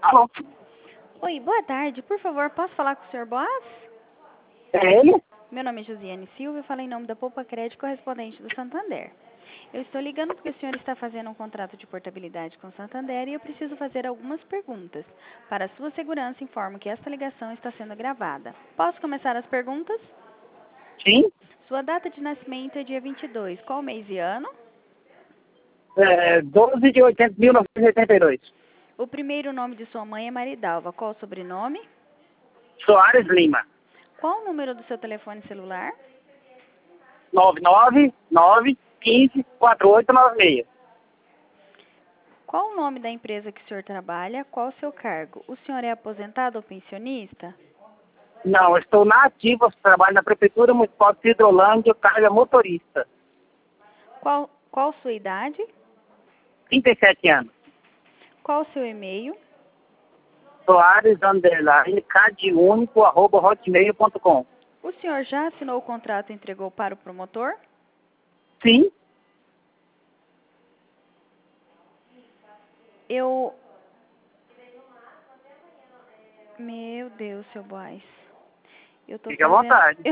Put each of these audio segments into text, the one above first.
Alô? Oi, boa tarde. Por favor, posso falar com o Sr. Boaz? É ele? Meu nome é Josiane Silva e falo em nome da Poupa Crédito correspondente do Santander. Eu estou ligando porque o senhor está fazendo um contrato de portabilidade com o Santander e eu preciso fazer algumas perguntas. Para a sua segurança, informo que esta ligação está sendo gravada. Posso começar as perguntas? Sim. Sua data de nascimento é dia 22. Qual mês e ano? 12 de 1982. O primeiro nome de sua mãe é Maridalva. Qual o sobrenome? Soares Lima. Qual o número do seu telefone celular? 999-15-4896. Qual o nome da empresa que o senhor trabalha? Qual o seu cargo? O senhor é aposentado ou pensionista? Não, eu estou na ativa, trabalho na Prefeitura Municipal de Hidrolândia, carga motorista. Qual sua idade? 37 anos. Qual o seu e-mail? Soares, _cadúnico@hotmail.com. O senhor já assinou o contrato e entregou para o promotor? Sim. Meu Deus, seu Boaz. Eu tô Fique à fazendo... vontade.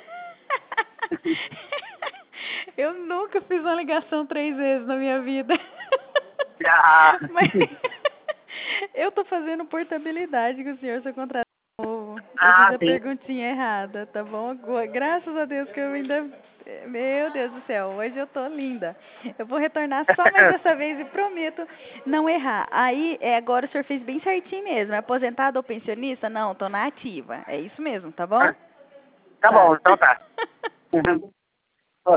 Eu nunca fiz uma ligação 3 vezes na minha vida. Ah, Mas eu tô fazendo portabilidade com o senhor, seu contrato novo. Eu fiz ah, a sim. perguntinha errada, tá bom? Graças a Deus que eu ainda... Meu Deus do céu, hoje eu tô linda. Eu vou retornar só mais dessa vez e prometo não errar. Aí, agora o senhor fez bem certinho mesmo. É aposentado ou pensionista? Não, tô na ativa. É isso mesmo, tá bom? Tá Tá. bom, então tá.